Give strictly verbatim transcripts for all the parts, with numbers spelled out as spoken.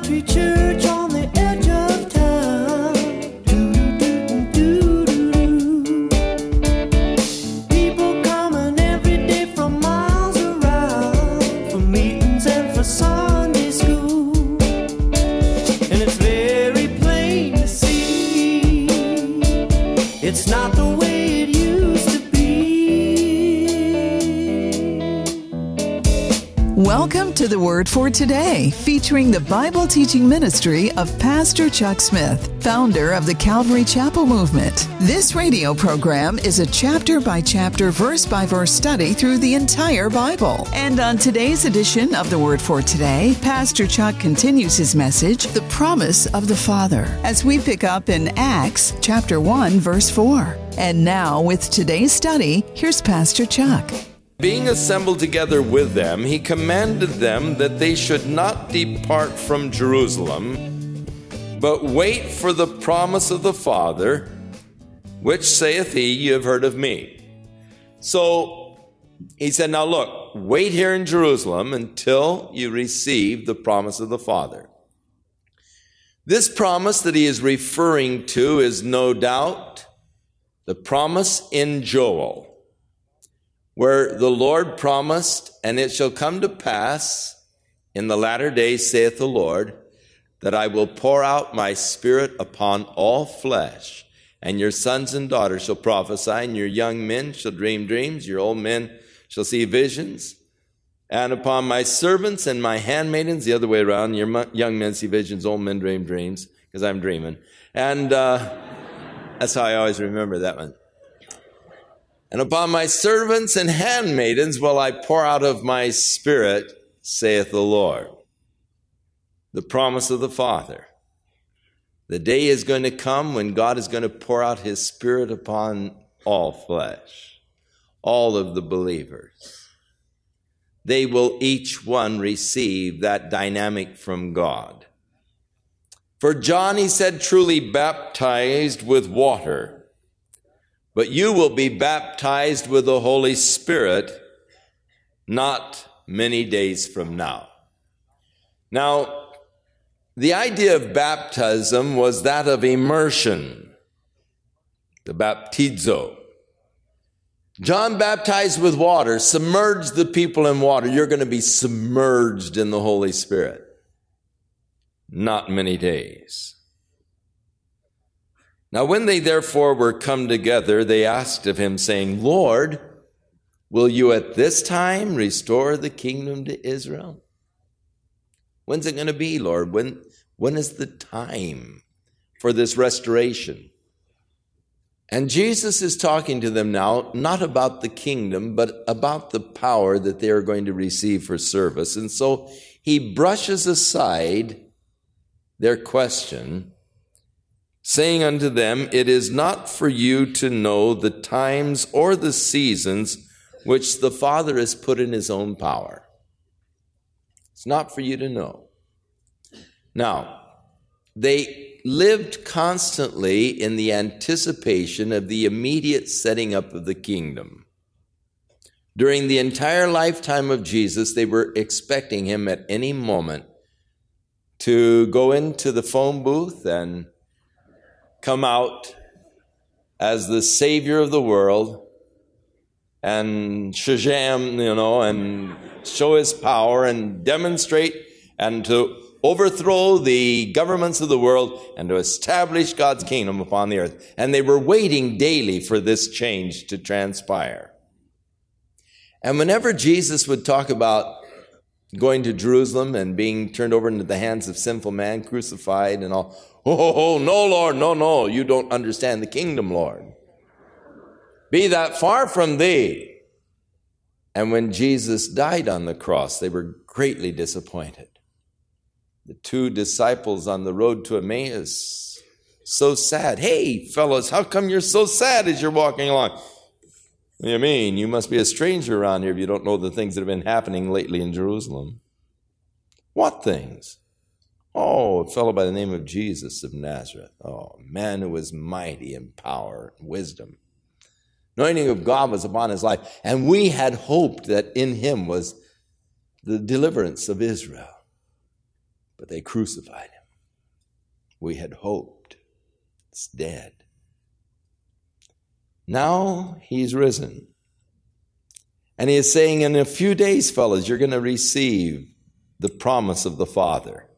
country church on the edge of town. Do-do-do-do-do-do. People coming every day from miles around for meetings and for Sunday school. And it's very plain to see it's not the way it used to be. Welcome to the Word for Today, featuring the Bible teaching ministry of Pastor Chuck Smith, founder of the Calvary Chapel Movement. This radio program is a chapter-by-chapter, verse-by-verse study through the entire Bible. And on today's edition of the Word for Today, Pastor Chuck continues his message, The Promise of the Father, as we pick up in Acts chapter one, verse four. And now, with today's study, here's Pastor Chuck. Being assembled together with them, he commanded them that they should not depart from Jerusalem, but wait for the promise of the Father, which saith he, you have heard of me. So he said, now look, wait here in Jerusalem until you receive the promise of the Father. This promise that he is referring to is no doubt the promise in Joel, where the Lord promised, and it shall come to pass in the latter days, saith the Lord, that I will pour out my Spirit upon all flesh, and your sons and daughters shall prophesy, and your young men shall dream dreams, your old men shall see visions, and upon my servants and my handmaidens, the other way around, your young men see visions, old men dream dreams, because I'm dreaming. And uh, that's how I always remember that one. And upon my servants and handmaidens will I pour out of my Spirit, saith the Lord. The promise of the Father. The day is going to come when God is going to pour out his Spirit upon all flesh, all of the believers. They will each one receive that dynamic from God. For John, he said, truly baptized with water, but you will be baptized with the Holy Spirit not many days from now. Now, the idea of baptism was that of immersion, the baptizo. John baptized with water, submerged the people in water. You're going to be submerged in the Holy Spirit. Not many days. Now, when they therefore were come together, they asked of him, saying, Lord, will you at this time restore the kingdom to Israel? When's it going to be, Lord? When, when is the time for this restoration? And Jesus is talking to them now, not about the kingdom, but about the power that they are going to receive for service. And so he brushes aside their question, saying unto them, it is not for you to know the times or the seasons which the Father has put in his own power. It's not for you to know. Now, they lived constantly in the anticipation of the immediate setting up of the kingdom. During the entire lifetime of Jesus, they were expecting him at any moment to go into the phone booth and come out as the Savior of the world and shazam, you know, and show his power and demonstrate and to overthrow the governments of the world and to establish God's kingdom upon the earth. And they were waiting daily for this change to transpire. And whenever Jesus would talk about going to Jerusalem and being turned over into the hands of sinful man, crucified and all, oh, oh, oh, no, Lord, no, no, you don't understand the kingdom, Lord. Be that far from thee. And when Jesus died on the cross, they were greatly disappointed. The two disciples on the road to Emmaus, so sad. Hey, fellows, how come you're so sad as you're walking along? What do you mean? You must be a stranger around here if you don't know the things that have been happening lately in Jerusalem. What things? Oh, a fellow by the name of Jesus of Nazareth. Oh, a man who was mighty in power and wisdom. Anointing of God was upon his life. And we had hoped that in him was the deliverance of Israel. but they crucified him. We had hoped. It's dead. Now he's risen. And he is saying, in a few days, fellas, you're going to receive the promise of the Father.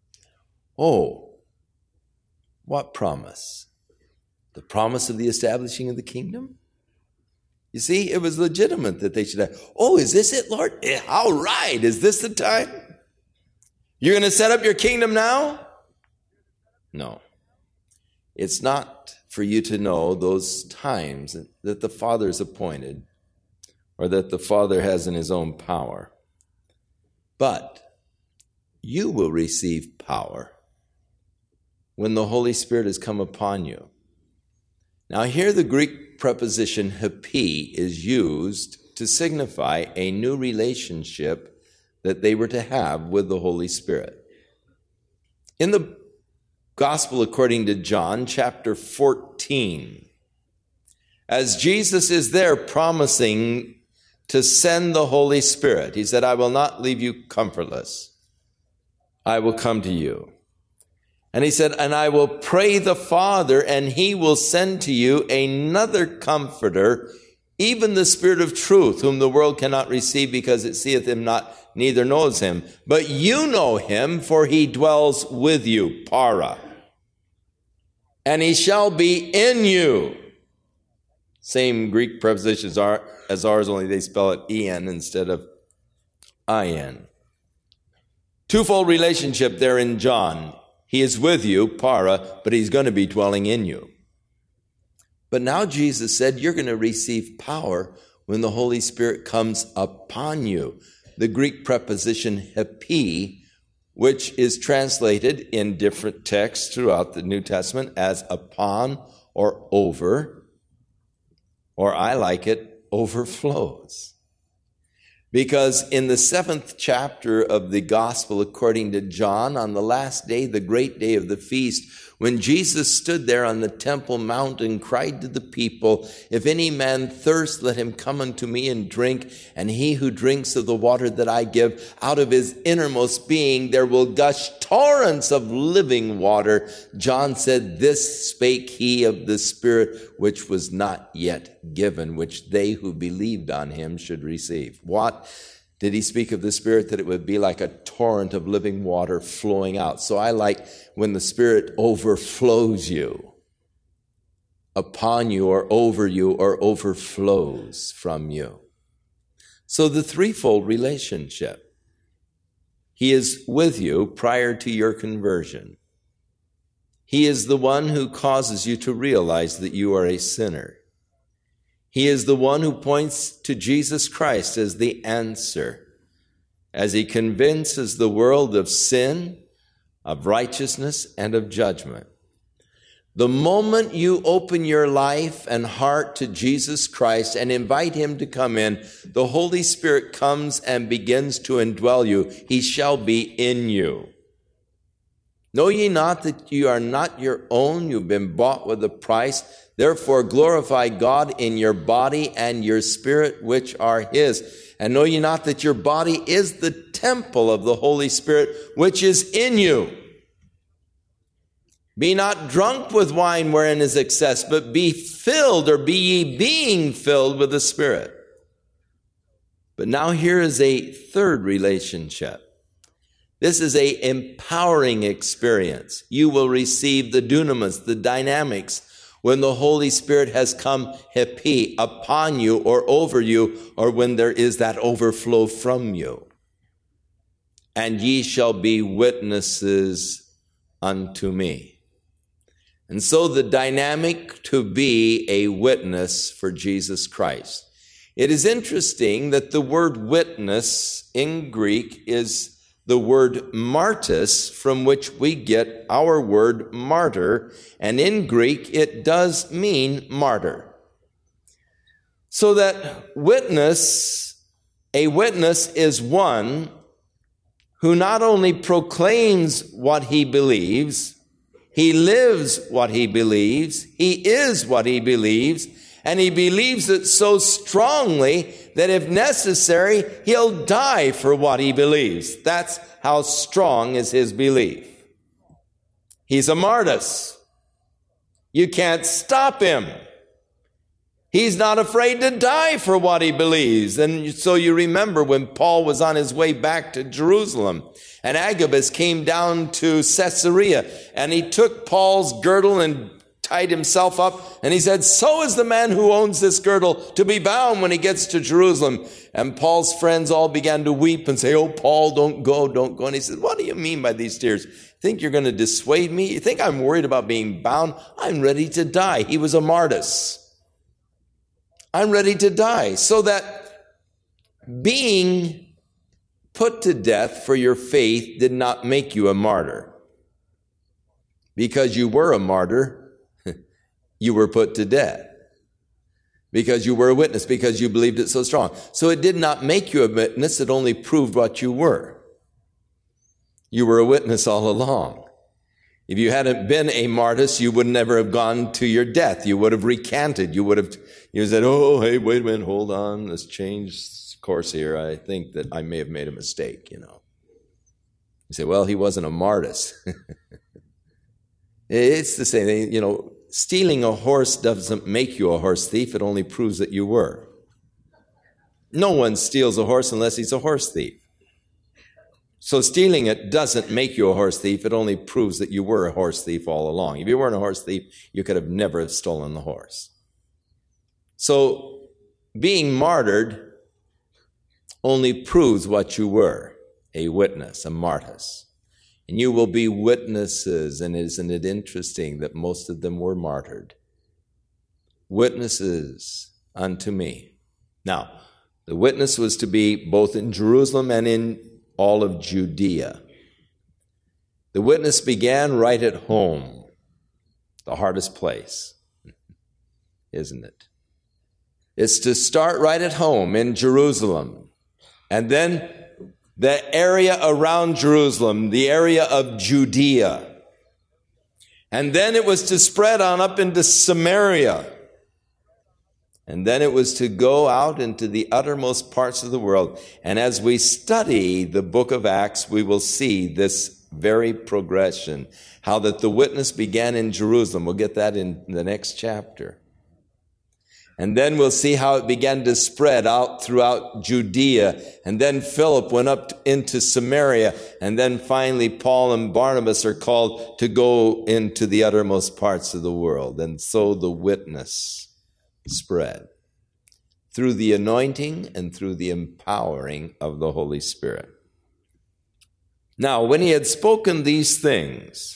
Oh, what promise? The promise of the establishing of the kingdom? You see, it was legitimate that they should have, oh, is this it, Lord? Yeah, all right, is this the time? You're going to set up your kingdom now? No. It's not for you to know those times that the Father is appointed or that the Father has in his own power. But you will receive power when the Holy Spirit has come upon you. Now here the Greek preposition hapi is used to signify a new relationship that they were to have with the Holy Spirit. In the Gospel according to John, chapter fourteen, as Jesus is there promising to send the Holy Spirit, he said, I will not leave you comfortless. I will come to you. And he said, and I will pray the Father, and he will send to you another comforter, even the Spirit of truth, whom the world cannot receive because it seeth him not, neither knows him. But you know him, for he dwells with you, para. And he shall be in you. Same Greek prepositions are as ours, only they spell it en instead of in. Twofold relationship there in John. He is with you, para, but he's going to be dwelling in you. But now Jesus said, you're going to receive power when the Holy Spirit comes upon you. The Greek preposition hapi, which is translated in different texts throughout the New Testament as upon or over, or I like it, overflows. Because in the seventh chapter of the Gospel according to John, on the last day, the great day of the feast, when Jesus stood there on the Temple Mount and cried to the people, if any man thirst, let him come unto me and drink, and he who drinks of the water that I give, out of his innermost being there will gush torrents of living water. John said, this spake he of the Spirit which was not yet given, which they who believed on him should receive. What? Did he speak of the Spirit? That it would be like a torrent of living water flowing out. So I like when the Spirit overflows you, upon you or over you or overflows from you. So the threefold relationship. He is with you prior to your conversion. He is the one who causes you to realize that you are a sinner. He is the one who points to Jesus Christ as the answer, as he convinces the world of sin, of righteousness, and of judgment. The moment you open your life and heart to Jesus Christ and invite him to come in, the Holy Spirit comes and begins to indwell you. He shall be in you. Know ye not that you are not your own? You've been bought with a price. Therefore glorify God in your body and your spirit, which are his. And know ye not that your body is the temple of the Holy Spirit, which is in you? Be not drunk with wine wherein is excess, but be filled, or be ye being filled with the Spirit. But now here is a third relationship. This is a empowering experience. You will receive the dunamis, the dynamics, when the Holy Spirit has come hapi, upon you or over you, or when there is that overflow from you. And ye shall be witnesses unto me. And so the dynamic to be a witness for Jesus Christ. It is interesting that the word witness in Greek is the word martys, from which we get our word martyr, and in Greek it does mean martyr. So that witness, a witness is one who not only proclaims what he believes, he lives what he believes, he is what he believes, and he believes it so strongly that if necessary, he'll die for what he believes. That's how strong is his belief. He's a martyr. You can't stop him. He's not afraid to die for what he believes. And so you remember when Paul was on his way back to Jerusalem, and Agabus came down to Caesarea, and he took Paul's girdle and tied himself up, and he said, so is the man who owns this girdle to be bound when he gets to Jerusalem. And Paul's friends all began to weep and say, oh, Paul, don't go, don't go. And he said, what do you mean by these tears? Think you're going to dissuade me? You think I'm worried about being bound? I'm ready to die. He was a martyr. I'm ready to die. So that being put to death for your faith did not make you a martyr. Because you were a martyr, you were put to death. Because you were a witness, because you believed it so strong. So it did not make you a witness, it only proved what you were. You were a witness all along. If you hadn't been a martyr, you would never have gone to your death. You would have recanted. You would have you said, oh, hey, wait a minute, hold on, let's change course here. I think that I may have made a mistake, you know. You say, well, he wasn't a martyr. It's the same thing, you know. Stealing a horse doesn't make you a horse thief. It only proves that you were. No one steals a horse unless he's a horse thief. So stealing it doesn't make you a horse thief. It only proves that you were a horse thief all along. If you weren't a horse thief, you could have never have stolen the horse. So being martyred only proves what you were, a witness, a martyrs. And you will be witnesses, and isn't it interesting that most of them were martyred? Witnesses unto me. Now, the witness was to be both in Jerusalem and in all of Judea. The witness began right at home, the hardest place, isn't it? It's to start right at home in Jerusalem, and then the area around Jerusalem, the area of Judea. And then it was to spread on up into Samaria. And then it was to go out into the uttermost parts of the world. And as we study the book of Acts, we will see this very progression, how that the witness began in Jerusalem. We'll get that in the next chapter. And then we'll see how it began to spread out throughout Judea. And then Philip went up into Samaria. And then finally Paul and Barnabas are called to go into the uttermost parts of the world. And so the witness spread through the anointing and through the empowering of the Holy Spirit. Now, when he had spoken these things,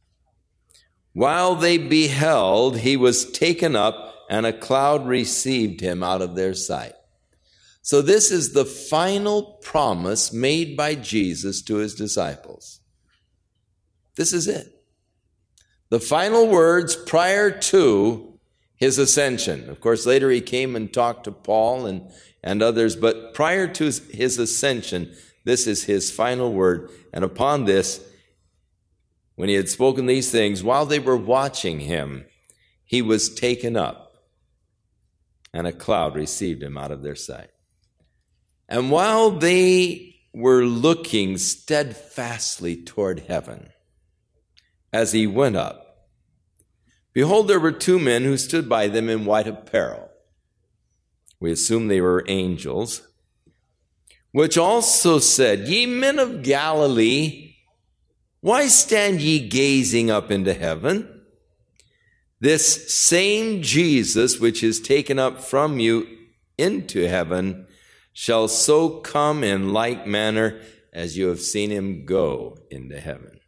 while they beheld, he was taken up, and a cloud received him out of their sight. So this is the final promise made by Jesus to his disciples. This is it. The final words prior to his ascension. Of course, later he came and talked to Paul and, and others, but prior to his, his ascension, this is his final word. And upon this, when he had spoken these things, while they were watching him, he was taken up, and a cloud received him out of their sight. And while they were looking steadfastly toward heaven as he went up, behold, there were two men who stood by them in white apparel. We assume they were angels, which also said, Ye men of Galilee, why stand ye gazing up into heaven? This same Jesus, which is taken up from you into heaven, shall so come in like manner as you have seen him go into heaven.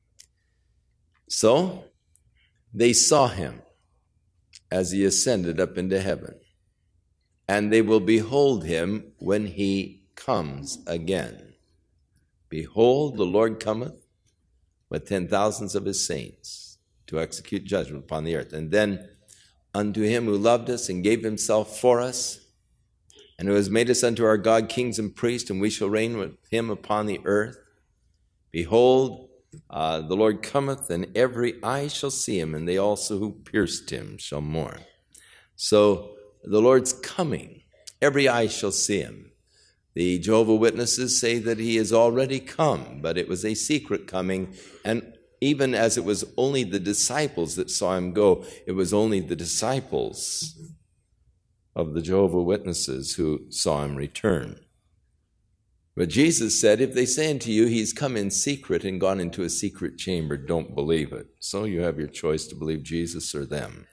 So they saw him as he ascended up into heaven, and they will behold him when he comes again. Behold, the Lord cometh with ten thousands of his saints, to execute judgment upon the earth. And then unto him who loved us and gave himself for us, and who has made us unto our God kings and priests, and we shall reign with him upon the earth. Behold, uh, the Lord cometh, and every eye shall see him, and they also who pierced him shall mourn. So the Lord's coming, Every eye shall see him. The Jehovah's Witnesses say that he is already come, but it was a secret coming, and even as it was only the disciples that saw him go, it was only the disciples of the Jehovah's Witnesses who saw him return. But Jesus said, if they say unto you, he's come in secret and gone into a secret chamber, don't believe it. So you have your choice to believe Jesus or them.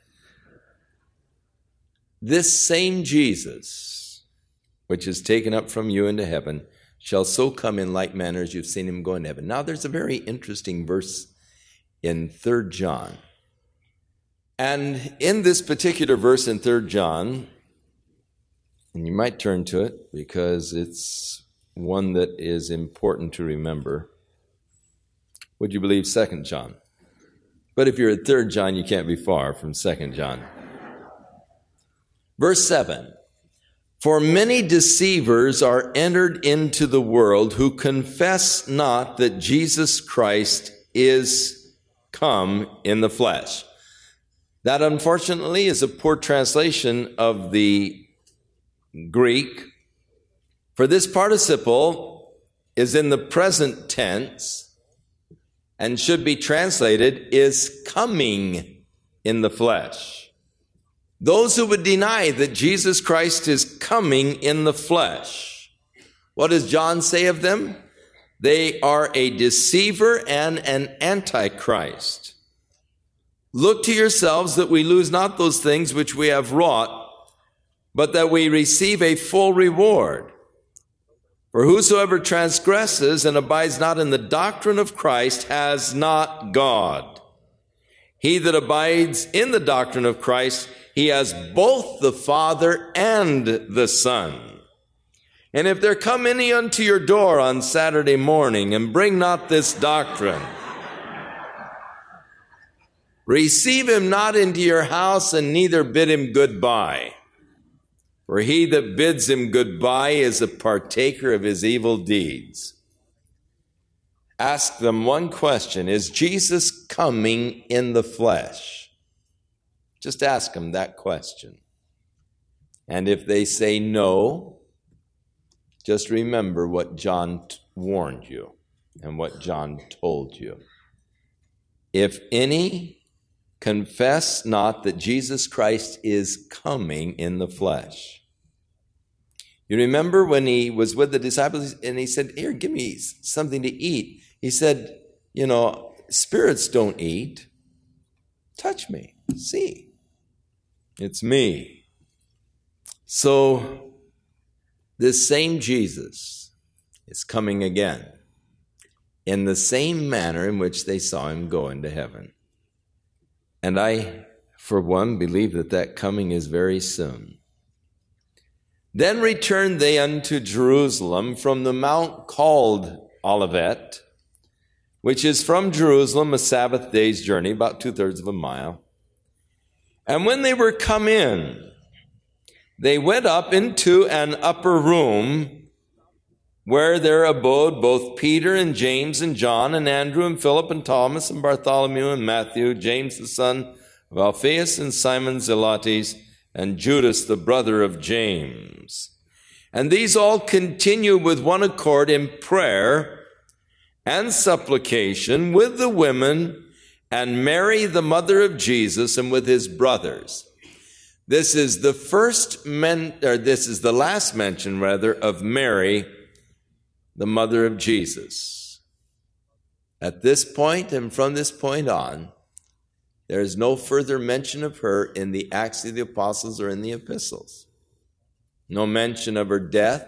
This same Jesus, which is taken up from you into heaven, shall so come in like manner as you've seen him go in heaven. Now there's a very interesting verse in Third John. And in this particular verse in Third John, and you might turn to it because it's one that is important to remember. Would you believe Second John? But if you're at Third John, you can't be far from Second John. Verse seven, for many deceivers are entered into the world who confess not that Jesus Christ is come in the flesh. That, unfortunately, is a poor translation of the Greek. For this participle is in the present tense and should be translated is coming in the flesh. Those who would deny that Jesus Christ is coming in the flesh, what does John say of them? They are a deceiver and an antichrist. Look to yourselves that we lose not those things which we have wrought, but that we receive a full reward. For whosoever transgresses and abides not in the doctrine of Christ has not God. He that abides in the doctrine of Christ, he has both the Father and the Son. And if there come any unto your door on Saturday morning and bring not this doctrine, receive him not into your house and neither bid him goodbye. For he that bids him goodbye is a partaker of his evil deeds. Ask them one question. Is Jesus coming in the flesh? Just ask them that question. And if they say no, just remember what John t- warned you and what John told you. If any confess not that Jesus Christ is coming in the flesh. You remember when he was with the disciples and he said, here, give me something to eat. He said, you know, spirits don't eat. Touch me. See. It's me. So this same Jesus is coming again in the same manner in which they saw him go into heaven. And I, for one, believe that that coming is very soon. Then returned they unto Jerusalem from the mount called Olivet, which is from Jerusalem a Sabbath day's journey, about two-thirds of a mile. And when they were come in, they went up into an upper room where there abode both Peter and James and John and Andrew and Philip and Thomas and Bartholomew and Matthew, James the son of Alphaeus and Simon Zelotes, and Judas the brother of James. And these all continue with one accord in prayer and supplication with the women and Mary the mother of Jesus and with his brothers. This is the first men, or this is the last mention rather of Mary, the mother of Jesus. At this point and from this point on, there is no further mention of her in the Acts of the Apostles or in the epistles. No mention of her death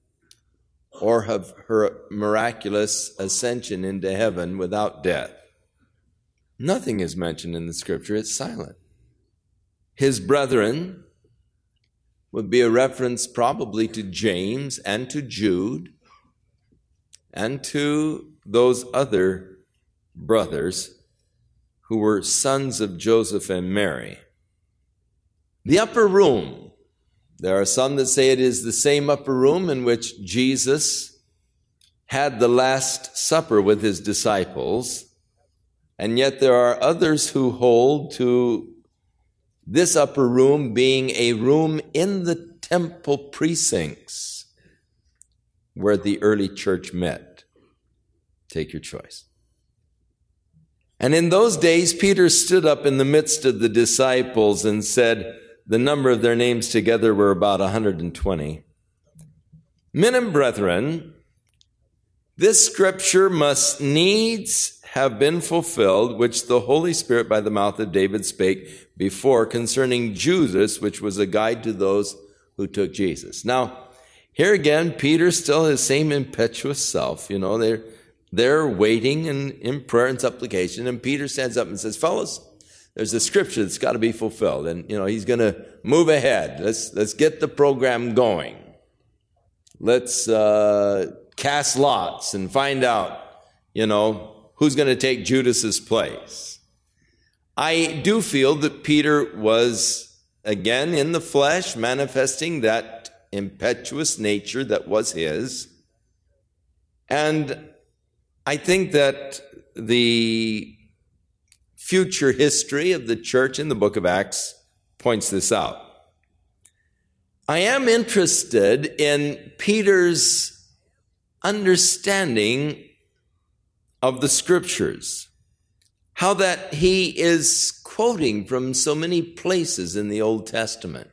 or of her miraculous ascension into heaven without death. Nothing is mentioned in the scripture. It's silent. His brethren would be a reference probably to James and to Jude and to those other brothers who were sons of Joseph and Mary. The upper room, there are some that say it is the same upper room in which Jesus had the Last Supper with his disciples, and yet there are others who hold to this upper room being a room in the temple precincts where the early church met. Take your choice. And in those days, Peter stood up in the midst of the disciples and said, the number of their names together were about one hundred twenty. Men and brethren, this scripture must needs have been fulfilled, which the Holy Spirit by the mouth of David spake before concerning Judas, which was a guide to those who took Jesus. Now, here again, Peter still his same impetuous self. You know, they're, they're waiting in, in prayer and supplication. And Peter stands up and says, fellas, there's a scripture that's got to be fulfilled. And, you know, he's going to move ahead. Let's, let's get the program going. Let's uh, cast lots and find out, you know, who's going to take Judas's place. I do feel that Peter was, again, in the flesh, manifesting that impetuous nature that was his. And I think that the future history of the church in the book of Acts points this out. I am interested in Peter's understanding of the scriptures, how that he is quoting from so many places in the Old Testament.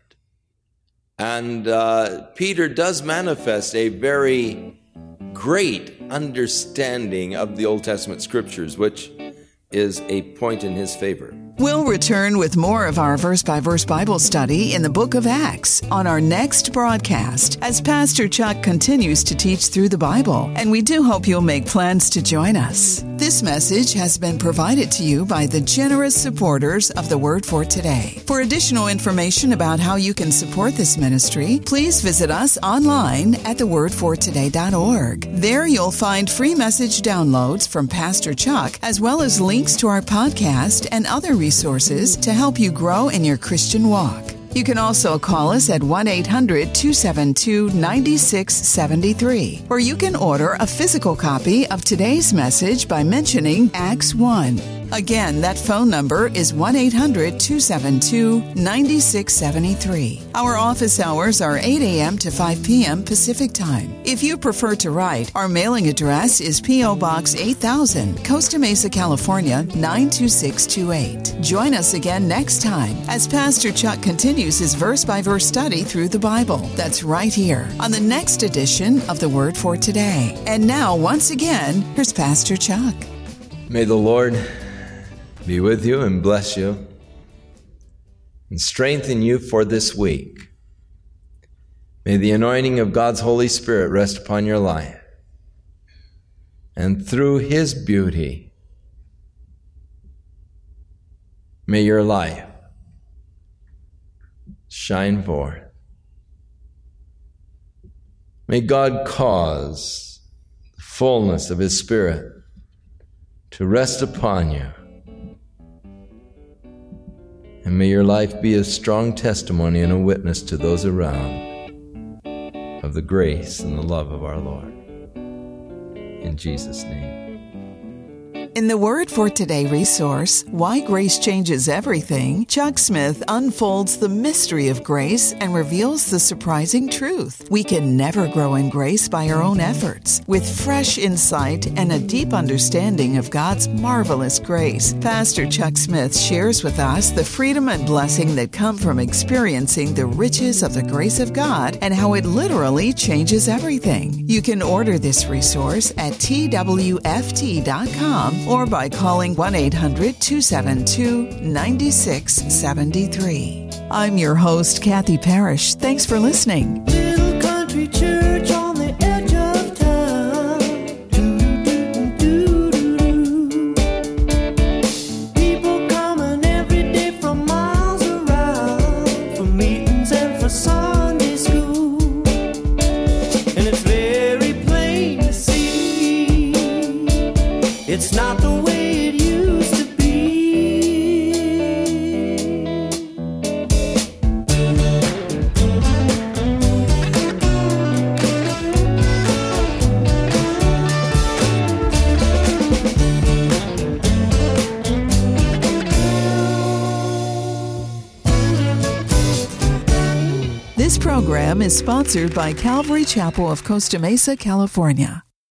And uh, Peter does manifest a very great understanding of the Old Testament scriptures, which is a point in his favor. We'll return with more of our verse-by-verse Bible study in the book of Acts on our next broadcast as Pastor Chuck continues to teach through the Bible, and we do hope you'll make plans to join us. This message has been provided to you by the generous supporters of the Word for Today. For additional information about how you can support this ministry, please visit us online at the word for today dot org. There you'll find free message downloads from Pastor Chuck, as well as links to our podcast and other resources to help you grow in your Christian walk. You can also call us at one eight hundred two seven two nine six seven three, or you can order a physical copy of today's message by mentioning Acts one. Again, that phone number is one eight hundred two seven two nine six seven three. Our office hours are eight a.m. to five p.m. Pacific Time. If you prefer to write, our mailing address is P O. Box eight thousand, Costa Mesa, California, nine two six two eight. Join us again next time as Pastor Chuck continues his verse-by-verse study through the Bible. That's right here on the next edition of the Word for Today. And now, once again, here's Pastor Chuck. May the Lord be with you and bless you and strengthen you for this week. May the anointing of God's Holy Spirit rest upon your life. And through His beauty, may your life shine forth. May God cause the fullness of His Spirit to rest upon you. And may your life be a strong testimony and a witness to those around of the grace and the love of our Lord. In Jesus' name. In the Word for Today resource, Why Grace Changes Everything, Chuck Smith unfolds the mystery of grace and reveals the surprising truth. We can never grow in grace by our own efforts. With fresh insight and a deep understanding of God's marvelous grace, Pastor Chuck Smith shares with us the freedom and blessing that come from experiencing the riches of the grace of God and how it literally changes everything. You can order this resource at T W F T dot com or by calling one eight hundred two seven two nine six seven three. I'm your host, Kathy Parrish. Thanks for listening. Little country church on the edge of town. Do-do-do-do-do-do. People coming every day from miles around for meetings and for Sunday school. And it's very plain to see it's not the way it used to be. This program program is sponsored by Calvary Chapel of Costa Mesa, California.